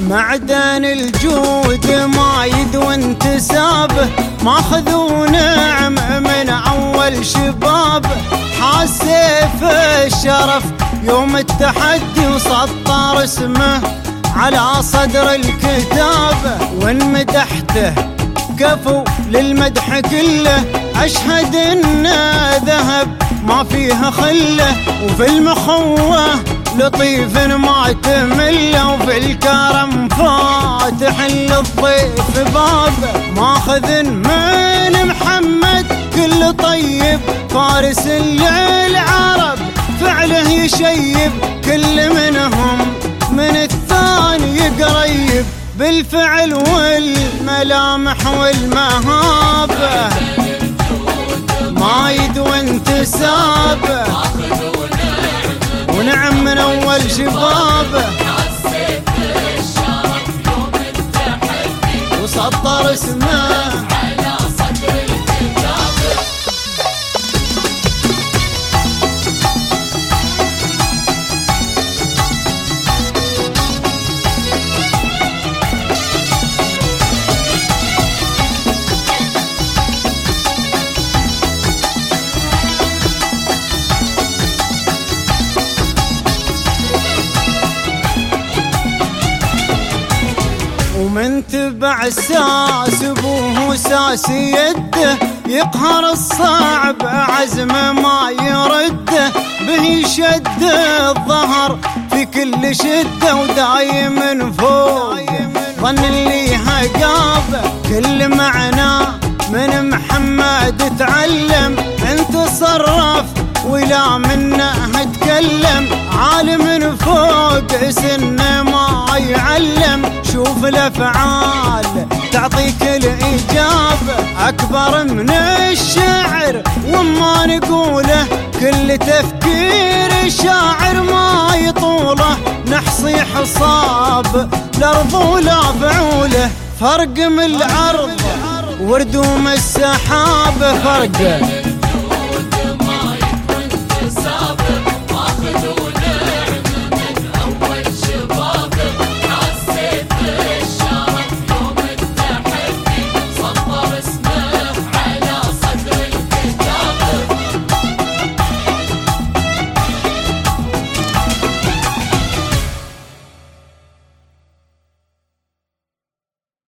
معدن الجود ما يدوى انتسابه، ماخذ نعم من اول شباب. حاس سيف الشرف يوم التحدي وسطر اسمه على صدر الكتاب، وان مدحته كفو للمدح كله، اشهد انه ذهب ما فيها خله. وفي المخوه لطيف ما تمله، وفي الكرم فاتح للضيف بابه. ماخذ من محمد كل طيب، فارس للعرب فعله يشيب، كل منهم من الثاني قريب، بالفعل والملامح والمهابه ما يدوى انتسابه، ونعم من اول شبابه. وسطر اسمه على صدر الكتاب. ومن تبع الساس ابوه ساس يده، يقهر الصعب عزمه ما يرده، به شد الظهر في كل شده، ودايم فوق ظن اللي هقابه. كل معنى من محمد تعلم، انت صرف ولا منه تكلم، عالم فوق سنه ما يعلم. شوف الافعال تعطيك الاجابه، اكبر من الشعر وما نقوله، كل تفكير الشاعر ما يطوله. نحصي حصاب الارض ولا فعوله، فرق من الارض وردوم السحاب، فرق